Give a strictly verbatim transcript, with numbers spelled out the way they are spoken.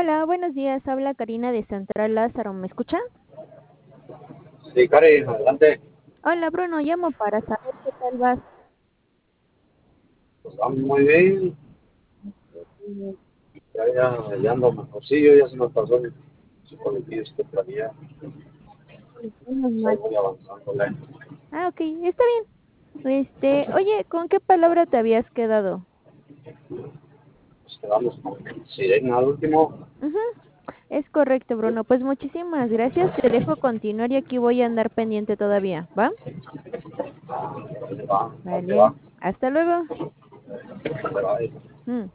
Hola, buenos días. Habla Karina de Central Lázaro. ¿Me escucha? Sí, Cari, adelante. Hola, Bruno. Llamo para saber qué tal vas. Pues vamos muy bien. Ya, ya, ya ando mejorcillo, ya se me pasó el psicología que traía. Menos Pues ahí mal. voy avanzándole. Ah, ok, está bien. Este, oye, ¿con qué palabra te habías quedado? Pues quedamos con Sirena al último. Ujú, es correcto, Bruno. Pues muchísimas gracias. Te dejo continuar y aquí voy a andar pendiente todavía, ¿va? ¿Dónde va? ¿Dónde Vale. va? Hasta luego. ¿Dónde va? Mm.